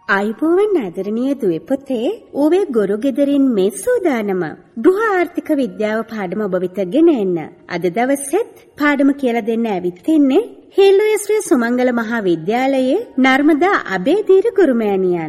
අයිබෝවන් ආදරණීය දුවේ පුතේ, ඔබේ ගුරු ගෙදරින් මේ සූදානම ගෘහ ආර්ථික විද්‍යාව පාඩම ඔබ වෙත ගෙන එන්න. අද දවසෙත් පාඩම කියලා දෙන්න ඇවිත් ඉන්නේ හේලුවේ ශ්‍රී සුමංගල මහා විද්‍යාලයේ නර්මදා අබේදීර ගුරුමෑණියන්.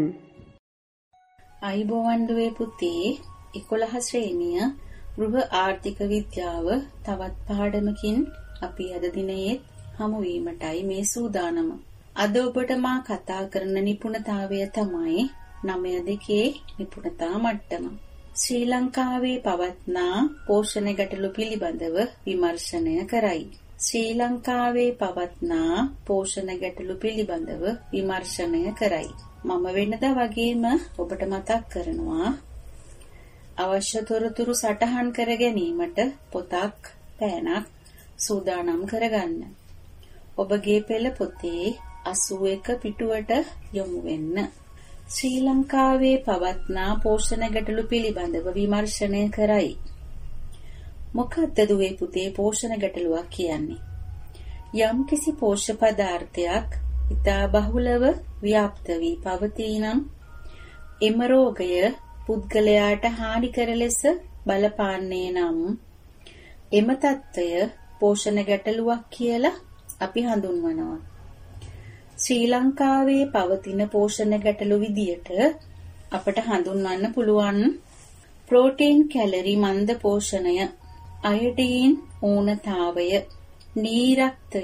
අයිබෝවන් දුවේ පුතේ, 11 ශ්‍රේණිය ගෘහ ආර්ථික විද්‍යාව තවත් පාඩමකින් අපි අද දිනයේ හමු වීමටයි මේ සූදානම. අද ඔබට මා කතා කරන නිපුණතාවය තමයි 9.2 නිපුණතා මට්ටම. ශ්‍රී ලංකාවේ පවත්නා පෝෂණ ගැටලු පිළිබඳව විමර්ශනය කරයි. ශ්‍රී ලංකාවේ පවත්නා පෝෂණ ගැටලු පිළිබඳව විමර්ශනය කරයි. මම වෙනදා වගේම ඔබට මතක් කරනවා අවශ්‍ය තොරතුරු සටහන් කර ගැනීමට පොතක්, පෑනක් සූදානම් කරගන්න. ඔබගේ පෙළ පොතේ 81 පිටුවට යොමු වෙන්න. ශ්‍රී ලංකාවේ පවත්නා පෝෂණ ගැටලු පිළිබඳව විමර්ශනය කරයි. මොකක්ද දුවේ පුතේ පෝෂණ ගැටලුවක් කියන්නේ? යම්කිසි පෝෂ්‍ය පදාර්ථයක් ඉතා බහුලව ව්‍යාප්ත වී පවතිනම් එම රෝගය පුද්ගලයාට හානිකර ලෙස බලපාන්නේ නම් එම තත්ත්වය පෝෂණ ගැටලුවක් කියලා අපි හඳුන්වනවා. ශ්‍රී ලංකාවේ පවතින පෝෂණ ගැටලු විදියට අපට හඳුන්වන්න පුළුවන් ප්‍රෝටීන් කැලරි මන්ද පෝෂණය, අයඩීන් ඌනතාවය, නීරක්තය,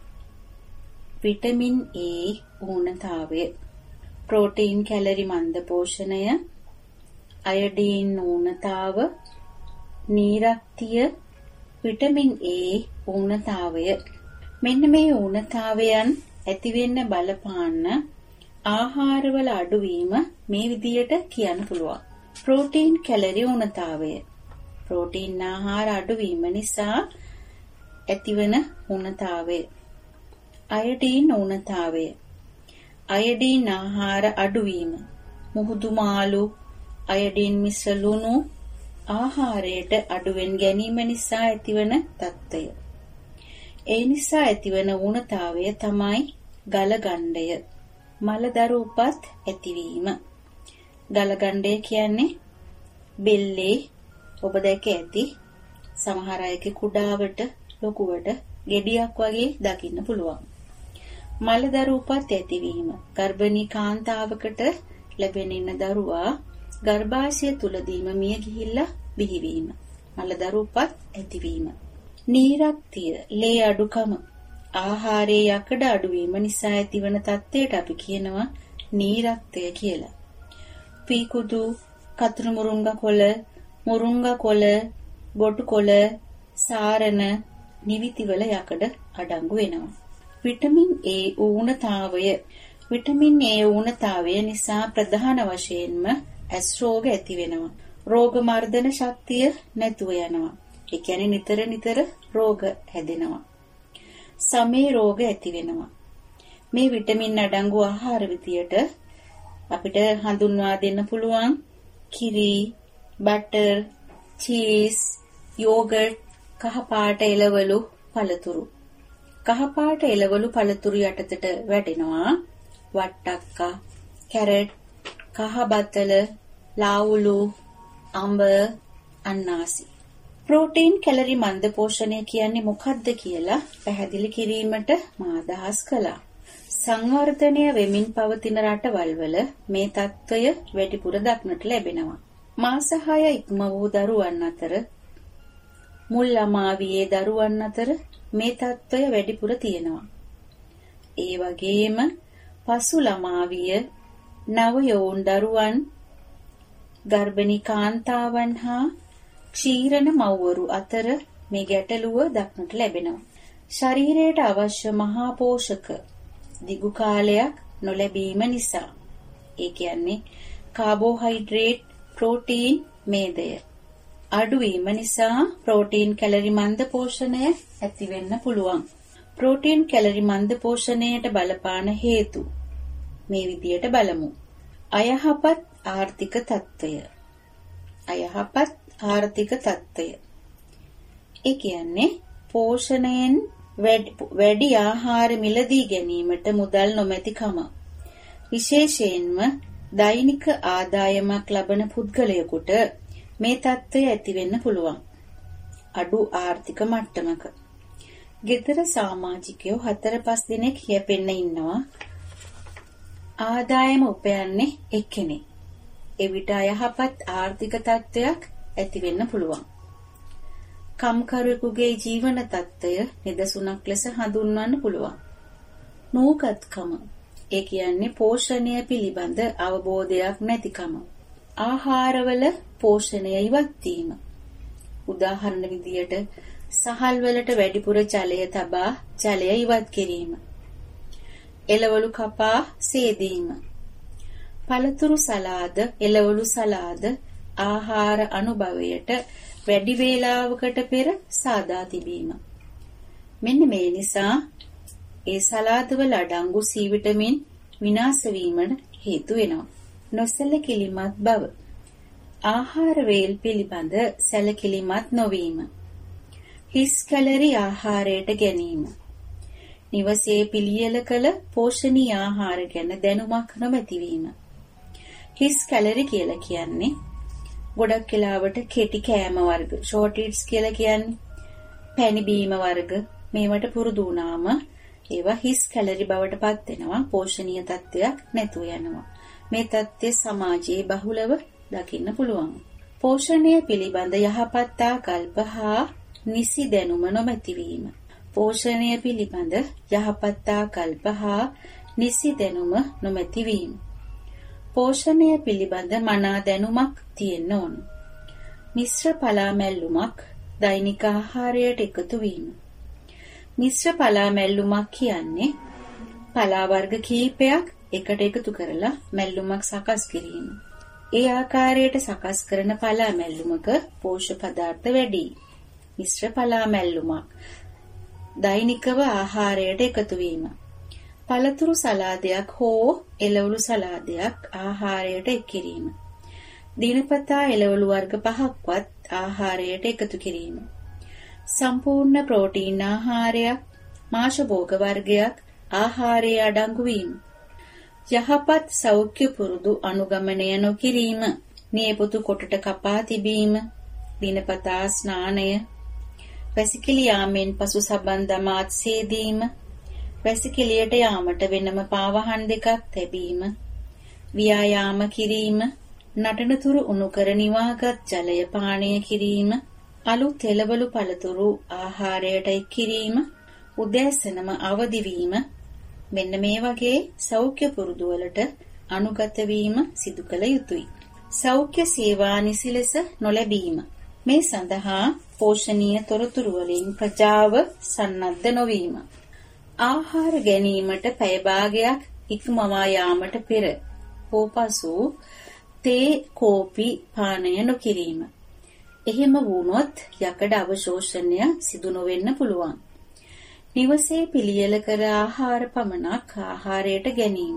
විටමින් A ඌනතාවය. ප්‍රෝටීන් කැලරි මන්ද පෝෂණය, අයඩීන් ඌනතාව, නීරක්තිය, විටමින් A ඌනතාවය. මෙන්න මේ ඌනතාවයන් ඇතිවෙන්න බලපාන්න ආහාරවල අඩුවීම මේ විදියට කියන්න පුළුවන්. Protein calorie ඌනතාවය. ප්‍රෝටීන් ආහාර අඩුවීම නිසා ඇතිවන ඌනතාවය. අයඩීන් ඌනතාවය. අයඩීන් ආහාර අඩුවීම. මුහුදු මාළු, අයඩීන් මිශ්‍ර ලුණු ආහාරයට අඩුවෙන් ගැනීම නිසා ඇතිවන තත්ත්වය. ඒ නිසා ඇතිවන ඌනතාවය තමයි ගලගණ්ඩය. මලදරු උපත් ඇතිවීම. ගලගණ්ඩය කියන්නේ බෙල්ලේ ඔබ දැක ඇති සමහර අයගේ කුඩාවට ලොකුවට ගෙඩියක් වගේ දකින්න පුළුවන්. මලදරු උපත් ඇතිවීම. ගර්භණී කාන්තාවකට ලැබෙන දරුවා ගර්භාෂය තුලදීම මිය ගිහිල්ලා බිහිවීම. මලදරු උපත් ඇතිවීම. නීරක්තිය, ලේ අඩුකම, ආහාරයේ යකඩ අඩුවීම නිසා ඇතිවන තත්ත්වයට අපි කියනවා නීරක්තය කියලා. පීකුදු, කතුරු මුරුංගා කොළ, බොටු කොළ, සාරණ, නිවිතිවල යකඩ අඩංගු වෙනවා. විටමින් A ඌනතාවය. විටමින් A ඌනතාවය නිසා ප්‍රධාන වශයෙන්ම ඇස් රෝග ඇති වෙනවා. රෝග මර්ධන ශක්තිය නැතුව යනවා. ඒ කියන්නේ නිතර රෝග හැදෙනවා. සමේ රෝග ඇති වෙනවා. මේ විටමින් අඩංගු ආහාර විදියට අපිට හඳුන්වා දෙන්න පුළුවන් කිරි, බටර්, චීස්, යෝගර්ට්, කහපාට එළවලු, පළතුරු. කහපාට එළවලු පළතුරු යටතට වැටෙනවා වට්ටක්කා, කැරට්, කහ බතල, ලාවුලු, අඹ, අන්නාසි. ප්‍රෝටීන් කැලරි මන්ද පෝෂණය කියන්නේ මොකක්ද කියලා පැහැදිලි කිරීමට මා අදහස් කළා. සංවර්ධනය වෙමින් පවතින රටවල් වල මේ තත්ත්වය වැඩිපුර දක්නට ලැබෙනවා. මාස 6 ඉක්ම වූ දරුවන් අතර, මුල් ළමාවියේ දරුවන් අතර මේ තත්ත්වය වැඩිපුර තියෙනවා. ඒ වගේම පසු ළමාවිය, නව යෝන් දරුවන්, ගර්භණී කාන්තාවන් හා ක්ෂීරණ මව්වරු අතර මේ ගැටලුව දක්නට ලැබෙනවා. ශරීරයට අවශ්‍ය මහා පෝෂක දිගු කාලයක් නොලැබීම නිසා. ඒ කියන්නේ කාබෝහයිඩ්‍රේට්, ප්‍රෝටීන්, මේදය අඩුවීම නිසා ප්‍රෝටීන් කැලරි මන්ද පෝෂණය ඇති වෙන්න පුළුවන්. ප්‍රෝටීන් කැලරි මන්ද පෝෂණයට බලපාන හේතු මේ විදියට බලමු. අයහපත් ආර්ථික තත්ත්වය. ආර්ථික තත්ත්වය. ඒ කියන්නේ පෝෂණයෙන් වැඩි ආහාර මිලදී ගැනීමට මුදල් නොමැතිකම. විශේෂයෙන්ම දෛනික ආදායමක් ලබන පුද්ගලයෙකුට මේ තත්ත්වය ඇති වෙන්න පුළුවන්. අඩු ආර්ථික මට්ටමක. ගෙදර සමාජිකයෝ 4-5 දිනක් යැපෙන්න ඉන්නවා. ආදායම උපයන්නේ එක්කෙනෙක්. එවිට යහපත් ආර්ථික තත්ත්වයක් ඇති වෙන්න පුළුවන්. කම්කරුවෙකුගේ ජීවන තත්ත්වය නිදසුනක් ලෙස හඳුන්වන්න පුළුවන්. නූකත්කම, ඒ කියන්නේ පෝෂණය පිළිබඳ අවබෝධයක් නැතිකම. ආහාරවල පෝෂණය ඉවත් වීම. උදාහරණ විදියට සහල් වලට වැඩිපුර ජලය තබා ජලය ඉවත් කිරීම. එළවලු කපා සේදීම. පළතුරු සලාද, එළවලු සලාද ආහාර අනුභවයට වැඩි වේලාවකට පෙර සාදා තිබීම. මෙන්න මේ නිසා ඒ සලාදවල අඩංගු C විටමින් විනාශ වීමට හේතු වෙනවා. නොසැලකිලිමත් බව. ආහාර වේල් පිළිබඳ සැලකිලිමත් නොවීම. හිස් කැලරි ආහාරයට ගැනීම. නිවසේ පිළියෙල කළ පෝෂණීය ආහාර ගැන දැනුමක් නොමැතිවීම. හිස් කැලරි කියලා කියන්නේ ගොඩක් වෙලාවට කෙටි කෑම වර්ග, ෂෝට් ඊට්ස් කියලා කියන්නේ පැණි බීම වර්ග. මේවට පුරුදු වුණාම ඒවා හිස් කැලරි බවට පත් වෙනවා. පෝෂණීය තත්ත්වයක් නැතුව යනවා. මේ තත්ත්වය සමාජයේ බහුලව දකින්න පුළුවන්. පෝෂණය පිළිබඳ යහපත් ආකල්ප හා නිසි දැනුම නොමැතිවීම. පෝෂණය පිළිබඳ යහපත් ආකල්ප හා නිසි දැනුම නොමැතිවීම. පෝෂණය පිළිබඳ මනා දැනුමක් තියෙන්න ඕන. මිශ්‍ර පලා මැල්ලුමක් දෛනික ආහාරයට එකතු වීම. මිශ්‍ර පලා මැල්ලුමක් කියන්නේ පලා වර්ග කීපයක් එකට එකතු කරලා මැල්ලුමක් සකස් කිරීම. ඒ ආකාරයට සකස් කරන පලා මැල්ලුමක පෝෂක පදාර්ථ වැඩි. මිශ්‍ර පලා මැල්ලුමක් දෛනිකව ආහාරයට එකතු වීම. පළතුරු සලාදයක් හෝ එළවලු සලාදයක් ආහාරයට එක් කිරීම. දිනපතා එළවලු වර්ග 5ක්වත් ආහාරයට එකතු කිරීම. සම්පූර්ණ ප්‍රෝටීන් ආහාරයක්, මාංශ භෝග වර්ගයක් ආහාරයේ අඩංගු වීම. යහපත් සෞඛ්‍ය පුරුදු අනුගමනය නොකිරීම. නියපොතු කොටට කපා තිබීම. දිනපතා ස්නානය. වැසිකිලි යාමෙන් පසු සබන් දමාත් සේදීම. වැසිකිළියට යාමට වෙනම පාවහන් දෙකක් තැබීම. ව්‍යායාම කිරීම. නටනතුරු උණු කර නිවාගත් ජලය පානය කිරීම. අලුත් එළවලු පළතුරු ආහාරයට එක් කිරීම. උදෑසනම අවදි වීම. මෙන්න මේ වගේ සෞඛ්‍ය පුරුදු වලට අනුගත වීම සිදු කළ යුතුයි. සෞඛ්‍ය සේවා නිසි ලෙස නොලැබීම. මේ සඳහා පෝෂණීය තොරතුරු වලින් ප්‍රජාව සන්නද්ධ නොවීම. ආහාර ගැනීමට පැය භාගයක් ඉක්මවා යාමට පෙර හෝ පසු තේ, කෝපි පානය නොකිරීම. එහෙම වුණොත් යකඩ අවශෝෂණය සිදු නොවෙන්න පුළුවන්. නිවසේ පිළියෙල කර ආහාර පමණක් ආහාරයට ගැනීම.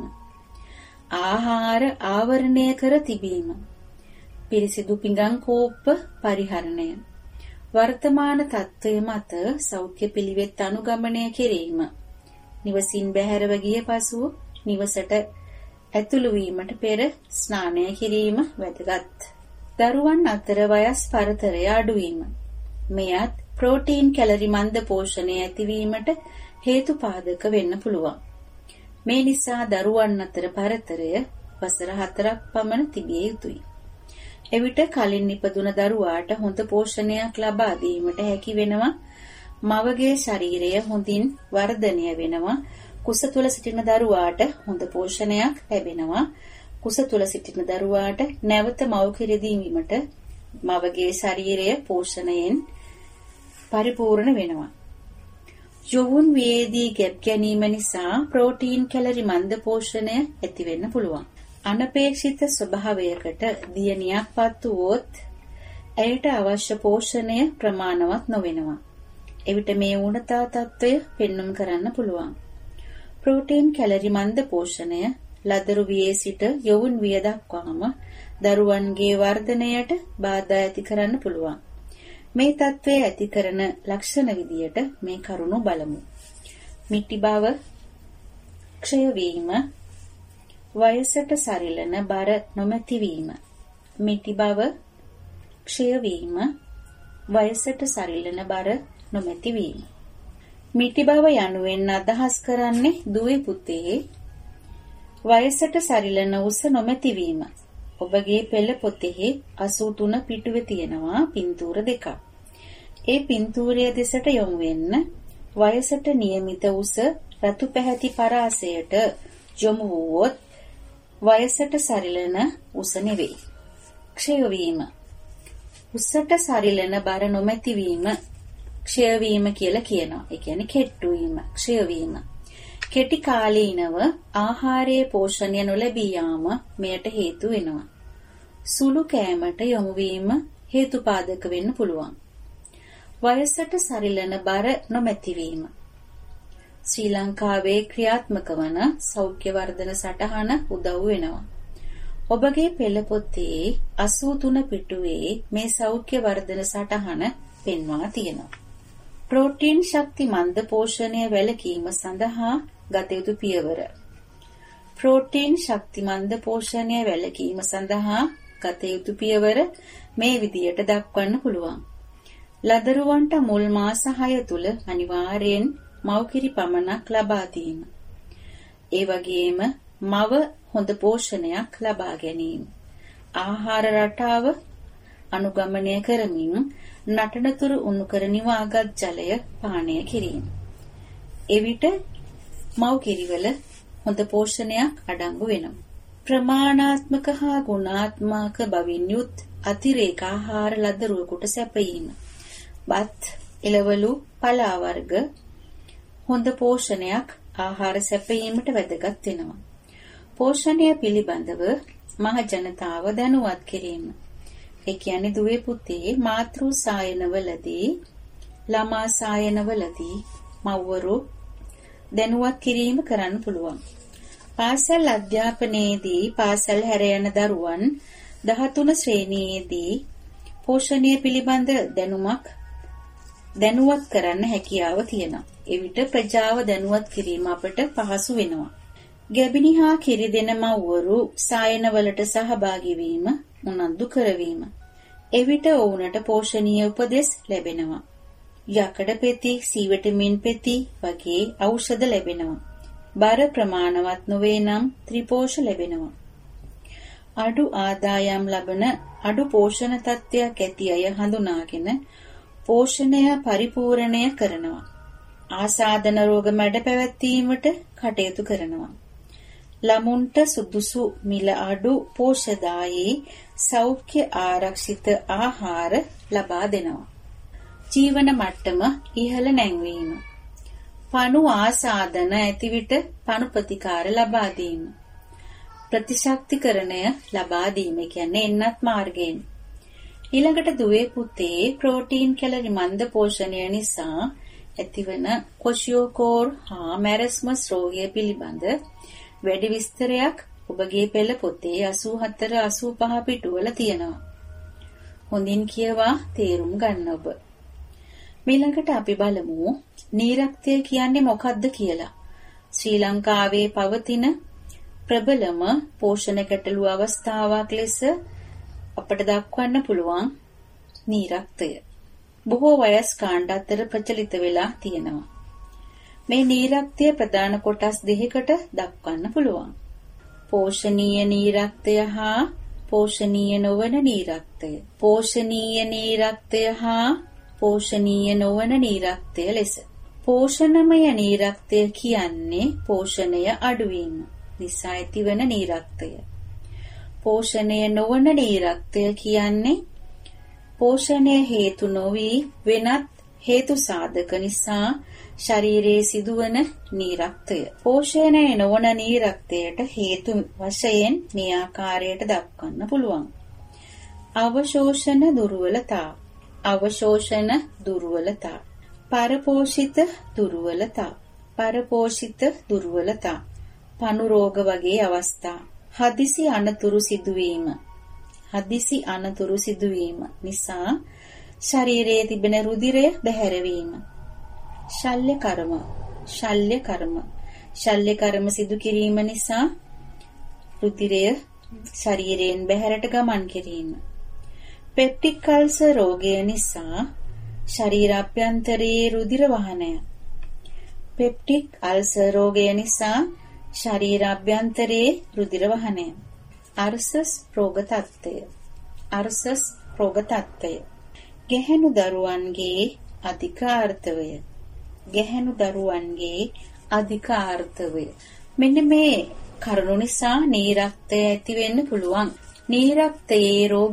ආහාර ආවරණය කර තිබීම. පිරිසිදු පිඟන් කෝප්ප පරිහරණය. වර්තමාන තත්ත්වය මත සෞඛ්‍ය පිළිවෙත් අනුගමනය කිරීම. නිවසින් බැහැරව ගිය පසු නිවසට ඇතුළු වීමට පෙර ස්නානය කිරීම වැදගත්. දරුවන් අතර වයස් පරතරය අඩුවීම. මෙයත් ප්‍රෝටීන් කැලරි මන්ද පෝෂණය ඇතිවීමට හේතු පාදක වෙන්න පුළුවන්. මේ නිසා දරුවන් අතර පරතරය වසර 4ක් පමණ තිබිය යුතුයි. එවිට කලින් ඉපදුන දරුවාට හොඳ පෝෂණයක් ලබා දීමට හැකි වෙනවා. මවගේ ශරීරය හොඳින් වර්ධනය වෙනවා. කුස තුල සිටින දරුවාට හොඳ පෝෂණයක් ලැබෙනවා. කුස තුල සිටින දරුවාට නැවත මව් කිරි දීමට මවගේ ශරීරය පෝෂණයෙන් පරිපූර්ණ වෙනවා. යොවුන් වියේදී ගැප් ගැනීම නිසා ප්‍රෝටීන් කැලරි මන්ද පෝෂණය ඇති වෙන්න පුළුවන්. අනපේක්ෂිත ස්වභාවයකට දියණියක් පත් වුවොත් ඇයට අවශ්‍ය පෝෂණය ප්‍රමාණවත් නොවෙනවා. එවිට මේ ඌනතා තත්ත්වය පෙන්눔 කරන්න පුළුවන්. ප්‍රෝටීන් කැලරි මන්ද පෝෂණය ලදරු වියේ සිට යොවුන් විය දක්වාම දරුවන්ගේ වර්ධනයට බාධා ඇති කරන්න පුළුවන්. මේ තත්ත්වය ඇති කරන ලක්ෂණ විදියට මේ කරුණු බලමු. මිටි බව, ක්ෂය වීම, වයසට සරිලන බර නොමැතිවීම. මිටි බව ක්ෂය වීම. වයසට සරිලන බර නොමැතිවීම. මිටි බව යනුවෙන් අදහස් කරන්නේ දුවේ පුතේ වයසට සරිලන උස නොමැතිවීම. ඔබගේ පෙළ පොතේ 83 පිටුවේ තියෙනවා පින්තූර දෙකක්. ඒ පින්තූරය දෙසට යොමු වෙන්න වයසට નિયમિત උස රතු පැහැති පරාසයට යොමු වුවොත් වයසට සරිලන උස නෙවෙයි. ක්ෂය වීම. උසට සරිලන බර නොමැතිවීම ක්ෂය වීම කියලා කියනවා. ඒ කියන්නේ කෙට්ටු වීම, ක්ෂය වීම. කෙටි කාලීනව ආහාරයේ පෝෂණය නොලැබී යාම මෙයට හේතු වෙනවා. සුළු කෑමට යොමු වීම හේතුපාදක වෙන්න පුළුවන්. වයසට සරිලන බර නොමැතිවීම. ශ්‍රී ලංකාවේ ක්‍රියාත්මක වන සෞඛ්‍ය වර්ධන සටහන උදව් වෙනවා. ඔබගේ පෙළ පොතේ 83 පිටුවේ මේ සෞඛ්‍ය වර්ධන සටහන පෙන්වා තියෙනවා. ප්‍රෝටීන් ශක්තිමන්ත පෝෂණය වැළකීම සඳහා ගත යුතු පියවර. ප්‍රෝටීන් ශක්තිමන්ත පෝෂණය වැළකීම සඳහා ගත යුතු පියවර මේ විදියට දක්වන්න පුළුවන්. ලදරුවන්ට මුල් මාස 6 තුල අනිවාර්යෙන් මව්කිරි පමණක් ලබා දීම. ඒ වගේම මව හොඳ පෝෂණයක් ලබා ගැනීම. ආහාර රටාව අනුගමනය කරමින් නටනතුරු උණු කර නිවාගත් ජලය පානය කිරීම. එවිට මව්කිරිවල හොඳ පෝෂණයක් අඩංගු වෙනවා. ප්‍රමාණාත්මක හා ගුණාත්මක බවින් යුත් අතිරේක ආහාර ලදරුවෙකුට සැපයීම. බත්, එළවලු, පලා වර්ග හොඳ පෝෂණයක් ආහාර සැපයීමට වැදගත් වෙනවා. පෝෂණය පිළිබඳව මහ ජනතාව දැනුවත් කිරීම. ඒ කියන්නේ දුවේ පුතේ මාතෘ සායනවලදී, ළමා සායනවලදී මව්වරු දැනුවත් කිරීම කරන්න පුළුවන්. පාසල් අධ්‍යාපනයේදී පාසල් හැර යන දරුවන් 13 ශ්‍රේණියේදී පෝෂණය පිළිබඳ දැනුවත් කරන්න හැකියාව තියෙනවා. එවිට ප්‍රජාව දැනුවත් කිරීම අපට පහසු වෙනවා. ගැබිනි හා කිරි දෙන මව්වරු සායනවලට සහභාගී වීම උනන්දු කරවීම. එවිට ඔවුන්ට පෝෂණීය උපදෙස් ලැබෙනවා. යකඩ පෙති, සී විටමින් පෙති වගේ ඖෂධ ලැබෙනවා. බර ප්‍රමාණවත් නොවේ නම් ත්‍රිපෝෂ ලැබෙනවා. අඩු ආදායම් ලබන අඩු පෝෂණ තත්ත්වයක් ඇති අය හඳුනාගෙන පෝෂණය පරිපූර්ණය කරනවා. ආසාදන රෝග මැඩ පැවැත්වීමට කටයුතු කරනවා. ළමුන්ට සුදුසු මිල අඩු පෝෂදායී සෞඛ්‍ය ආරක්ෂිත ආහාර ලබා දෙනවා. ජීවන මට්ටම ඉහළ නැංවීම. පණු ආසාදන ඇති විට පණු ප්‍රතිකාර ලබා දීම. ප්‍රතිශක්තිකරණය ලබා දීම කියන්නේ එන්නත් මාර්ගයෙන්. ඊළඟට දුවේ පුතේ ප්‍රෝටීන් කැලරි මන්ද පෝෂණය නිසා ඇතිවන කොෂියෝකෝර් හා මැරස්මස් රෝගය පිළිබඳ වැඩි විස්තරයක් ඔබගේ පෙළ පොතේ 84-85 පිටුවල තියෙනවා. හොඳින් කියවා තේරුම් ගන්න ඔබ. ඊළඟට අපි බලමු නීරක්තය කියන්නේ මොකක්ද කියලා. ශ්‍රී ලංකාවේ පවතින ප්‍රබලම පෝෂණ ගැටලු අවස්ථාවක් ලෙස අපට දක්වන්න පුළුවන් නීරක්තය. බොහෝ වයස්කාණ්ඩ අතර ප්‍රචලිත වෙලා තියෙනවා. මේ නීරක්තය ප්‍රධාන කොටස් දෙකකට දක්වන්න පුළුවන්. පෝෂණීය නීරක්තය හා පෝෂණීය නොවන නීරක්තය. පෝෂණීය නීරක්තය හා පෝෂණීය නොවන නීරක්තය ලෙස. පෝෂණමය නීරක්තය කියන්නේ පෝෂණය අඩුවීම නිසා ඇතිවන නීරක්තය. පෝෂණය නොවන නීරක්තය කියන්නේ පෝෂණය හේතු නොවි වෙනත් හේතු සාධක නිසා ශරීරයේ සිදුවන නීරක්තය. පෝෂණය නොවන නීරක්තයට හේතු වශයෙන් මේ ආකාරයට දක්වන්න පුළුවන්. අවශෝෂණ දුර්වලතා, අවශෝෂණ දුර්වලතා, පරපෝෂිත දුර්වලතා, පරපෝෂිත දුර්වලතා, පණු රෝග වගේ අවස්ථා, හදිසි අනතුරු සිදුවීම, හදිසි අනතුරු සිදුවීම නිසා ශරීරයේ තිබෙන රුධිරය බැහැරවීම, ශල්‍ය කර්ම, ශල්‍ය කර්ම, ශල්‍ය කර්ම සිදු කිරීම නිසා රුධිරය ශරීරයෙන් බැහැරට ගමන් කිරීම. පෙප්ටික් අල්සර් රෝගය නිසා ශරීර අභ්‍යන්තරයේ රුධිර වහනය. පෙප්ටික් අල්සර් රෝගය නිසා ශරීර අභ්‍යන්තරයේ රුධිර වහනය. අර්සස් රෝග තත්ත්වය. අර්සස් රෝග තත්ත්වය. ගැහැණු දරුවන්ගේ අධික ආර්තවය. ගැහැණු දරුවන්ගේ අධික ආර්තවය. මෙන්න මේ කරුණු නිසා නීරක්තය ඇති වෙන්න පුළුවන්. නීරක්තයේ රෝග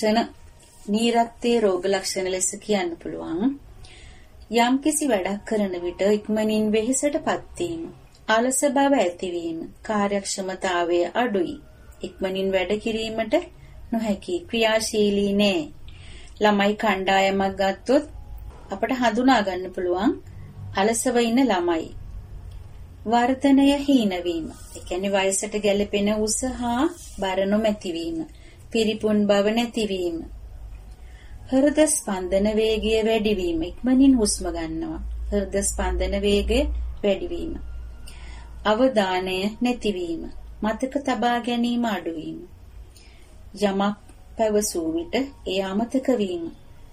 ලක්ෂණ ලෙස කියන්න පුළුවන්. යම්කිසි වැඩක් කරන විට ඉක්මනින් වෙහෙසටපත් වීම, අලස බව ඇතිවීම, කාර්යක්ෂමතාවය අඩුයි, ඉක්මනින් වැඩ කිරීමට නොහැකි, ක්‍රියාශීලී නෑ. ළමයි කණ්ඩායමක් ගත්තොත් අපට හඳුනා ගන්න පුළුවන් අලසව ඉන්න ළමයි. වර්ධනය හීනවීම, ඒ කියන්නේ වයසට ගැලපෙන උස හා බර නොමැතිවීම, පිරිපුන් බව නැතිවීම. හෘද ස්පන්දන වේගය වැඩිවීම, ඉක්මනින් හුස්ම ගන්නවා. හෘද ස්පන්දන වේගය වැඩිවීම. අවධානය නැතිවීම, මතක තබා ගැනීම අඩුවීම. යමක් පැවසූ විට ඒ අමතක වීම.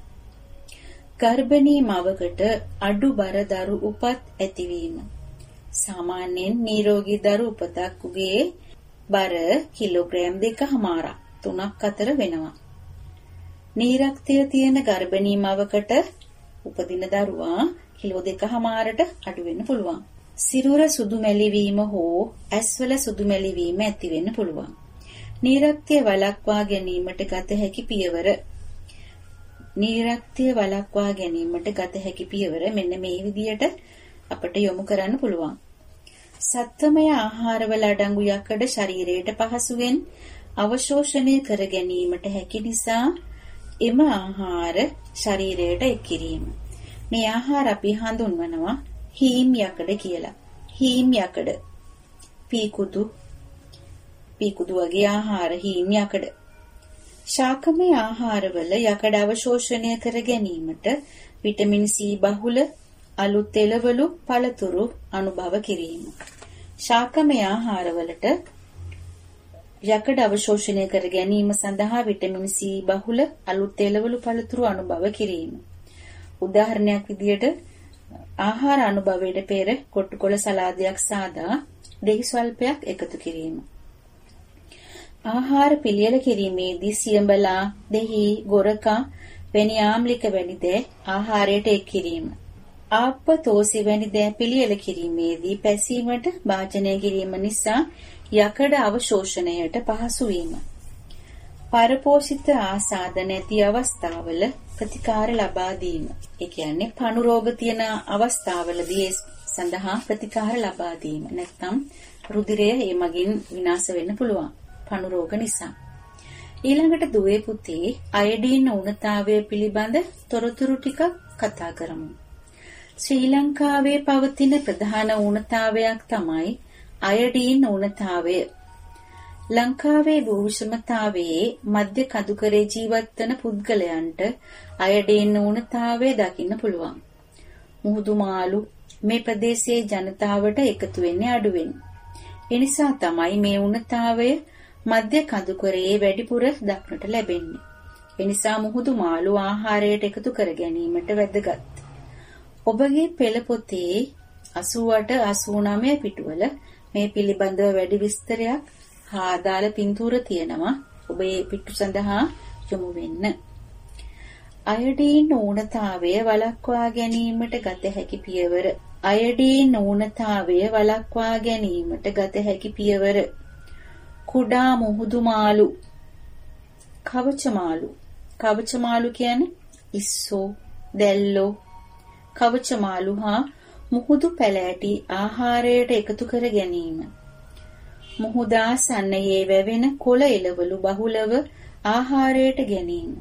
ගර්භණී මවකට අඩු බර දරු උපත් ඇතිවීම. සාමාන්‍යයෙන් නිරෝගී දරු උපතක්ගේ බර කිලෝග්‍රෑම් 2.5-3ක් අතර වෙනවා. නීරක්තය තියෙන ගර්භණී මවකට උපදින දරුවා කිලෝ 2.5ට අඩු වෙන්න පුළුවන්. සිරුර සුදු මැලිවීම හෝ ඇස්වල සුදු මැලිවීම ඇති වෙන්න පුළුවන්. නීරක්තය වළක්වා ගැනීමට ගත හැකි පියවර. නීරක්තය වළක්වා ගැනීමට ගත හැකි පියවර මෙන්න මේ විදියට අපට යොමු කරන්න පුළුවන්. සත්වමය ආහාරවල අඩංගු යකඩ ශරීරයට පහසුවෙන් අවශෝෂණය කර ගැනීමට හැකි නිසා එම ආහාර ශරීරයට එක් කිරීම. මේ ආහාර අපි හඳුන්වනවා හීම් යකඩ කියලා. හීම් යකඩ. පීකුදු වගේ ආහාර හීම් යකඩ. ශාකමය ආහාරවල යකඩ අවශෝෂණය කර ගැනීමට විටමින් C බහුල අලුත් එළවලු පළතුරු අනුභව කිරීම. ශාකමය ආහාරවලට යකඩ අවශෝෂණය කර ගැනීම සඳහා විටමින් C බහුල අලුත් එළවලු පළතුරු අනුභව කිරීම. උදාහරණයක් විදියට ආහාර අනුභවයට පෙර කොට්ටුකොළ සලාදයක් සාදා දෙහි ස්වල්පයක් එකතු කිරීම. ආහාර පිළියෙල කිරීමේදී සියඹලා, දෙහි, ගොරකා වැනි ආම්ලික වැනි දෑ ආහාරයට එක් කිරීම. ආප්පතෝසි වැනි දෑ පිළියෙල කිරීමේදී පැසීමට භාජනය කිරීම නිසා යකඩ අවශෝෂණයට පහසු වීම. පරපෝෂිත ආසාදන ඇති අවස්ථාවල ප්‍රතිකාර ලබා දීම. ඒ කියන්නේ පණු රෝග තියෙන අවස්ථාවලදී ඒ සඳහා ප්‍රතිකාර ලබා දීම. නැත්නම් රුධිරය ඒ මගින් විනාශ වෙන්න පුළුවන් පණු රෝග නිසා. ඊළඟට දුවේ පුතේ අයඩීන් ඌනතාවය පිළිබඳ තොරතුරු ටිකක් කතා කරමු. ශ්‍රී ලංකාවේ පවතින ප්‍රධාන ඌනතාවයක් තමයි අයඩීන් ඌනතාවය. ලංකාවේ භූවිෂමතාවයේ මධ්‍ය කඳුකරේ ජීවත් වන පුද්ගලයන්ට අයඩීන් ඌනතාවය දකින්න පුළුවන්. මුහුදු මාළු මේ ප්‍රදේශයේ ජනතාවට එකතු වෙන්නේ අඩුවෙන්. ඒ නිසා තමයි මේ ඌනතාවය මධ්‍ය කඳුකරේ වැඩිපුර දක්නට ලැබෙන්නේ. ඒ නිසා මුහුදු මාළු ආහාරයට එකතු කර ගැනීමට වැදගත්. ඔබගේ පෙළ පොතේ 88-89 පිටුවල මේ පිළිබඳව වැඩි විස්තරයක් හා අදාළ පින්තූර තියෙනවා. ඔබ මේ පිටු සඳහා යොමු වෙන්න. අයඩීන් ඌනතාවය වළක්වා ගැනීමට ගත හැකි පියවර. අයඩීන් ඌනතාවය වළක්වා ගැනීමට ගත හැකි පියවර. කුඩා මුහුදු මාළු, කවච මාළු. කවච මාළු කියන්නේ ඉස්සෝ, දැල්ලෝ. කවච මාළු හා මුහුදු පැලෑටි ආහාරයට එකතු කර ගැනීම. මුහුදාසන්නයේ වැවෙන කොළ එළවලු බහුලව ආහාරයට ගැනීම.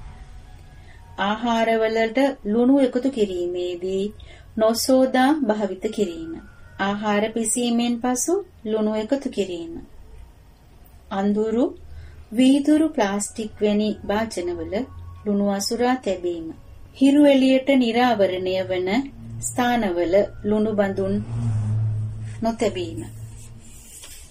ආහාරවලට ලුණු එකතු කිරීමේදී නොසෝදා භාවිත කිරීම. ආහාර පිසීමෙන් පසු ලුණු එකතු කිරීම. අඳුරු, වීදුරු, ප්ලාස්ටික් වැනි භාජනවල ලුණු අසුරා තැබීම. හිරු එළියට නිරාවරණය වන ස්ථානවල ලුණු බඳුන් නොතැබීම.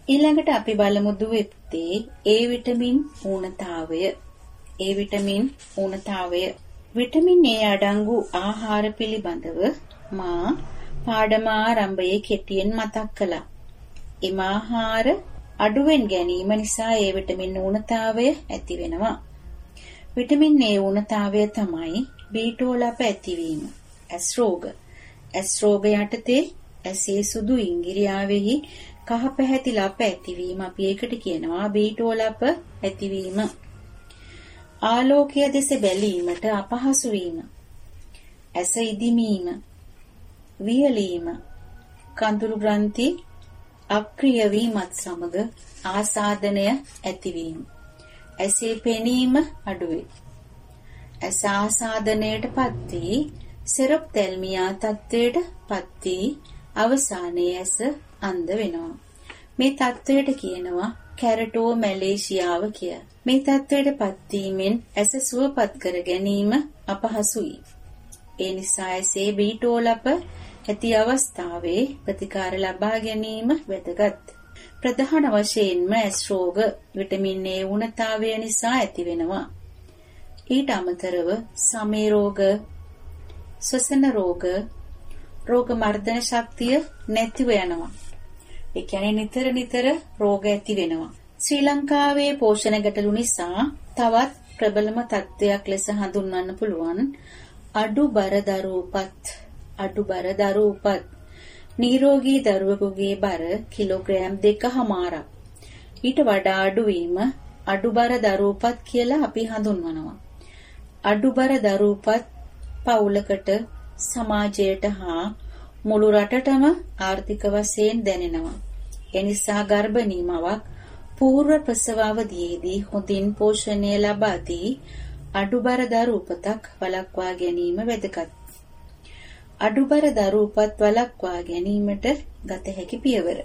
ඊළඟට අපි බලමු දුවේ පුතේ A විටමින් ඌනතාවය. A විටමින් ඌනතාවය. විටමින් A අඩංගු ආහාර පිළිබඳව මා පාඩම ආරම්භයේ කෙටියෙන් මතක් කළා. එම ආහාර අඩුවෙන් ගැනීම නිසා A විටමින් ඌනතාවය ඇති වෙනවා. විටමින් A ඌනතාවය තමයි බීටෝලප ඇතිවීම. ඇස් රෝග. ඇස් රෝග යටතේ ඇසේ සුදු ඉංගිරියාවෙහි කහ පැහැති ලප ඇතිවීම අපි ඒකට කියනවා බීටෝලප ඇතිවීම. ආලෝකය දෙස බැලීමට අපහසු වීම. ඇස ඉදිමීම. වියලීම. කඳුළු ග්‍රන්ථි අක්‍රිය වීමත් සමග ආසාදනය ඇතිවීම. ඇසේ පෙනීම අඩුවේ. ඇස ආසාදනයට පත් වී සෙරොප්තැල්මියා තත්ත්වයට පත් වී අවසානයේ ඇස අන්ධ වෙනවා. මේ තත්ත්වයට කියනවා කැරටෝ මැලේසියාව කිය. මේ තත්ත්වයට පත් වීමෙන් ඇස සුවපත් කර ගැනීම අපහසුයි. ඒ නිසා ඇසේ බීටෝලප ඇති අවස්ථාවේ ප්‍රතිකාර ලබා ගැනීම වැදගත්. ප්‍රධාන වශයෙන්ම ඇස් රෝග විටමින් A ඌනතාවය නිසා ඇති වෙනවා. ඊට අමතරව සමේ රෝග, ශ්වසන රෝග, රෝග මර්ධන ශක්තිය නැතිව යනවා. ඒ කියන්නේ නිතර රෝග ඇති වෙනවා. ශ්‍රී ලංකාවේ පෝෂණ ගැටලු නිසා තවත් ප්‍රබලම තත්ත්වයක් ලෙස හඳුන්වන්න පුළුවන් අඩු බර දරු උපත්. නිරෝගී දරුවෙකුගේ බර කිලෝග්‍රෑම් 2.5ක්. ඊට වඩා අඩු වීම අඩුබර දරු උපත් කියලා අපි හඳුන්වනවා. අඩුබර දරු උපත් පවුලකට, සමාජයට හා මුළු රටටම ආර්ථික වශයෙන් දැනෙනවා. එනිසා ගර්භණී මවක් පූර්ව ප්‍රසව අවධියේදී හොඳින් පෝෂණය ලබා දී අඩුබර දරු උපතක් වළක්වා ගැනීම වැදගත්. අඩුබර දරු උපත් වළක්වා ගැනීමට ගත හැකි පියවර.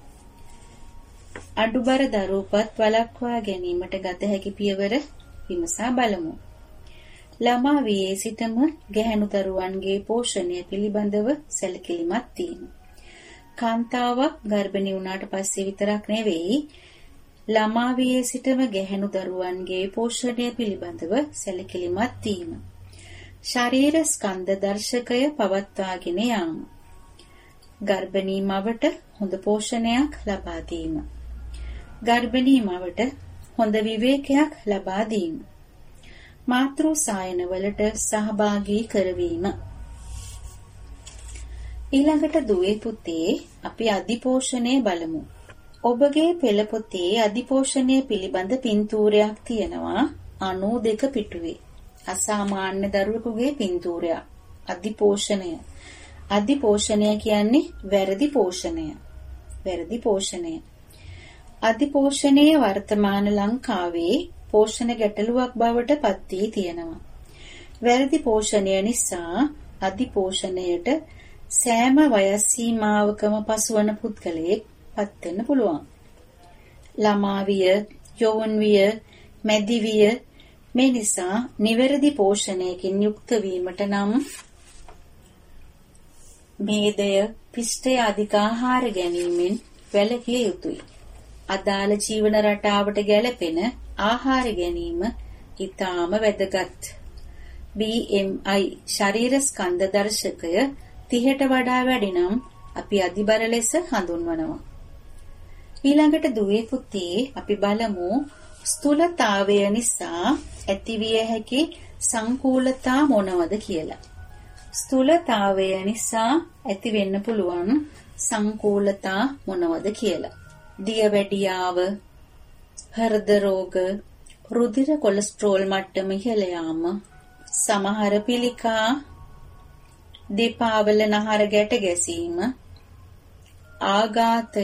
අඩුබර දරු උපත් වළක්වා ගැනීමට ගත හැකි පියවර විමසා බලමු. ළමා වියේ සිටම ගැහැණු දරුවන්ගේ පෝෂණය පිළිබඳව සැලකිලිමත් වීම. කාන්තාවක් ගර්භණී වුණාට පස්සේ විතරක් නෙවෙයි ළමා වියේ සිටම ගැහැණු දරුවන්ගේ පෝෂණය පිළිබඳව සැලකිලිමත් වීම. ශරීර ස්කන්ධ දර්ශකය පවත්වාගෙන යාම. ගර්භණී මවට හොඳ පෝෂණයක් ලබා දීම. ගර්භණී මවට හොඳ විවේකයක් ලබා දීම. මාතෘ සායනවලට සහභාගී කරවීම. ඊළඟට දුවේ පුතේ අපි අධිපෝෂණය බලමු. ඔබගේ පෙළ පොතේ අධිපෝෂණය පිළිබඳ පින්තූරයක් තියෙනවා 92 පිටුවේ. අසාමාන්‍ය දරුවෙකුගේ පින්තූරයක්. අධිපෝෂණය. අධිපෝෂණය කියන්නේ වැරදි පෝෂණය. වැරදි පෝෂණය. අධිපෝෂණය වර්තමාන ලංකාවේ පෝෂණ ගැටලුවක් බවට පත් වී තියෙනවා. වැරදි පෝෂණය නිසා අධිපෝෂණයට සෑම වයස් සීමාවකම පසුවන පුද්ගලයෙක් පත් වෙන්න පුළුවන්. ළමා විය, යෞවන විය, මැදි විය මේ නිසා නිවැරදි පෝෂණයකින් යුක්ත වීමට නම් මේදය, පිෂ්ඨය අධික ආහාර ගැනීමෙන් වැළකිය යුතුයි. අදාළ ජීවන රටාවට ගැළපෙන ආහාර ගැනීම ඉතාම වැදගත්. BMI ශරීර ස්කන්ධ දර්ශකය 30ට වඩා වැඩි නම් අපි අධිබර ලෙස හඳුන්වනවා. ඊළඟට දුවේ පුතේ අපි බලමු ස්ථූලතාවය නිසා ඇතිවිය හැකි සංකූලතා මොනවද කියලා. ස්ථූලතාවය නිසා ඇති වෙන්න පුළුවන් සංකූලතා මොනවද කියලා. දියවැඩියාව, හෘද රෝග, රුධිර කොලෙස්ටරෝල් මට්ටම ඉහළ යාම, සමහර පිළිකා, දෙපාවල නහර ගැට ගැසීම, ආඝාතය,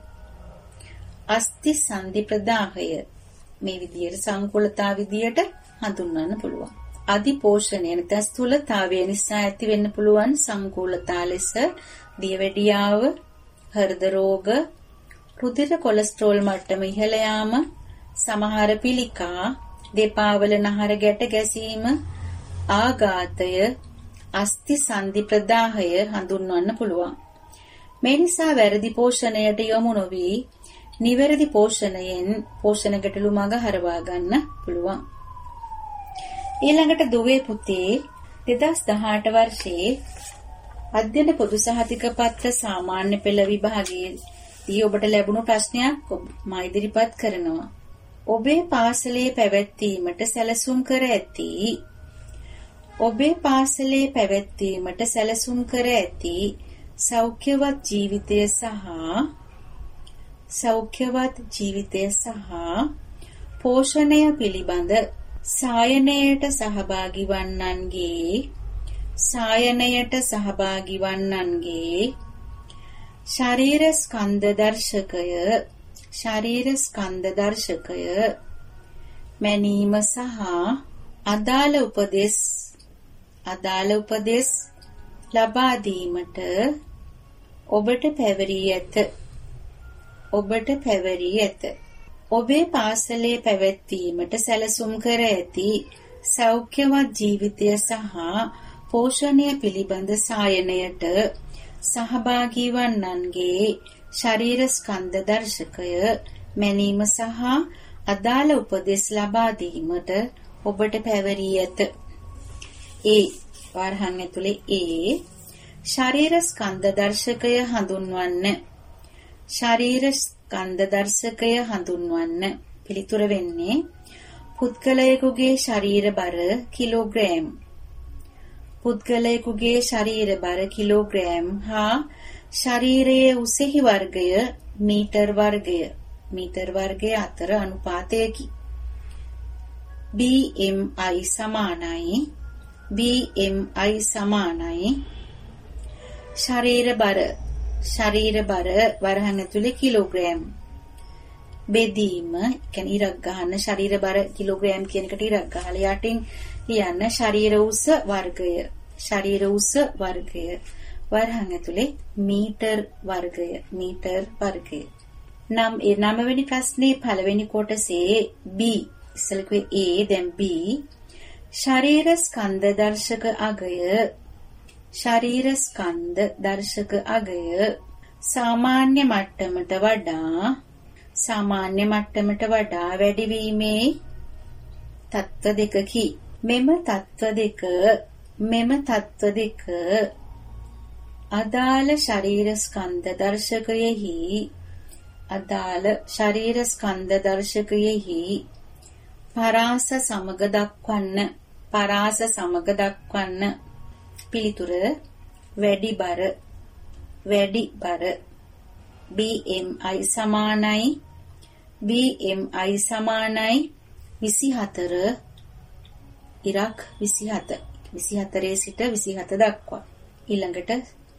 අස්ථි සංධි ප්‍රදාහය මේ විදියට සංකූලතා විදියට හඳුන්වන්න පුළුවන්. අධිපෝෂණය නැත්නම් ස්ථූලතාවය නිසා ඇති වෙන්න පුළුවන් සංකූලතා ලෙස දියවැඩියාව, හෘද රෝග, රුධිර කොලෙස්ටරෝල් මට්ටම ඉහළ යාම, සමහර පිළිකා, දෙපාවල නහර ගැට ගැසීම, ආඝාතය, අස්ථි සංධි ප්‍රදාහය හඳුන්වන්න පුළුවන්. මේ නිසා වැරදි පෝෂණයට යොමු නොවි නිවැරදි පෝෂණයෙන් පෝෂණ ගැටලු මඟ හරවා ගන්න පුළුවන්. ඊළඟට දුවේ පුතේ 2018 වර්ෂයේ අධ්‍යයන පොදු සහතික පත්‍ර සාමාන්‍ය පෙළ විභාගයේදී ඔබට ලැබුණු ප්‍රශ්නයක් මම ඉදිරිපත් කරනවා. ඔබේ පාසලේ පැවැත්වීමට සැලසුම් කර ඇති සෞඛ්‍යවත් ජීවිතය සහ පෝෂණය පිළිබඳ සායනයට සහභාගී වන්නන්ගේ ශරීර ස්කන්ධ දර්ශකය මැනීම සහ අදාළ උපදෙස් ලබා දීමට ඔබට පැවරී ඇත. ඔබේ පාසලේ පැවැත්වීමට සැලසුම් කර ඇති සෞඛ්‍යවත් ජීවිතය සහ පෝෂණය පිළිබඳ සායනයට සහභාගී වන්නන්ගේ ශරීර ස්කන්ධ දර්ශකය මැනීම සහ අදාළ උපදෙස් ලබා දීමට ඔබට පැවරී ඇත. වරහන් ඇතුලේ ශරීර ස්කන්ධ දර්ශකය හඳුන්වන්න පිළිතුර වෙන්නේ පුද්ගලයෙකුගේ ශරීර බර කිලෝග්‍රෑම් හා ශරීරයේ උසෙහි වර්ගය මීටර් වර්ගය අතර අනුපාතයකි. BMI සමානයි ශරීර බර වරහන් ඇතුලේ කිලෝග්‍රෑම් බෙදීම කියන්නේ ඉරක් ගන්න ශරීර බර කිලෝග්‍රෑම් කියන එකට ඉරක් ගහලා යටින් ලියන්න ශරීර උස වර්ගය වරහන් ඇතුලේ මීටර් වර්ගය. නම් 9 වෙනි ප්‍රශ්නේ පළවෙනි කොටසේ B ඉස්සෙල්කුවේ A දැන් B ශරීර ස්කන්ධ දර්ශක අගය සාමාන්‍ය මට්ටමට වඩා වැඩිවීමේ තත්ත්ව දෙකකි. මෙම තත්ත්ව දෙක අදාළ ශරීර ස්කන්ධ දර්ශකයෙහි පරාස සමග දක්වන්න. පිළිතුර වැඩි බර BMI සමානයි 24 ඉරක් 24 සිට 27 දක්වා. ඊළඟට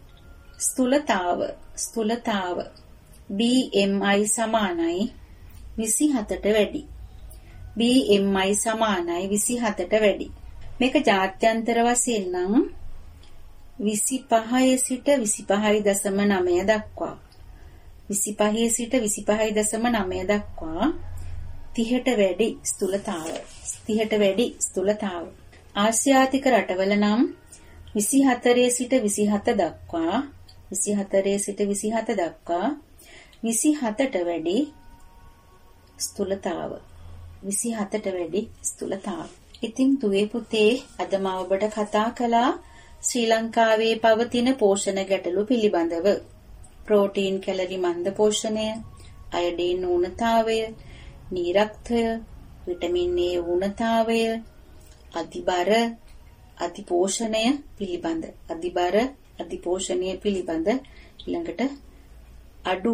ස්ථූලතාව BMI සමානයි 27ට වැඩි. මේක ජාත්‍යන්තර වශයෙන් නම් 25 සිට 25.9 දක්වා. 25 සිට 25.9 දක්වා 30ට වැඩි ස්ථූලතාව. ආසියාතික රටවල නම් 24 සිට 27 දක්වා 27ට වැඩි ස්ථූලතාව. ඉතින් දුවේ පුතේ අද මම ඔබට කතා කළා ශ්‍රී ලංකාවේ පවතින පෝෂණ ගැටලු පිළිබඳව. ප්‍රෝටීන් කැලරි මන්ද පෝෂණය, අයඩීන් ඌනතාවය, නීරක්තය, විටමින් A ඌනතාවය, අතිපෝෂණය පිළිබඳ ඊළඟට අඩු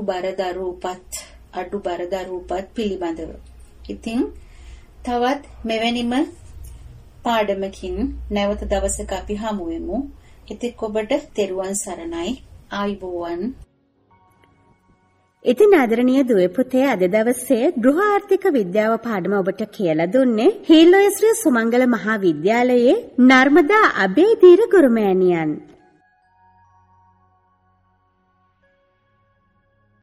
බර දරූපත් පිළිබඳව. ඉතින් තවත් මෙවැනිම පාඩමකින් නැවත දවසක අපි හමු වෙමු. එතෙක් ඔබට තෙරුවන් සරණයි. ආයුබෝවන්. ඉතින් ආදරණීය දුවේ පුතේ අද දවසේ ගෘහ ආර්ථික විද්‍යාව පාඩම ඔබට කියලා දුන්නේ හීලොය ශ්‍රී සුමංගල මහා විද්‍යාලයේ නර්මදා අබේදීර ගුරුමෑණියන්.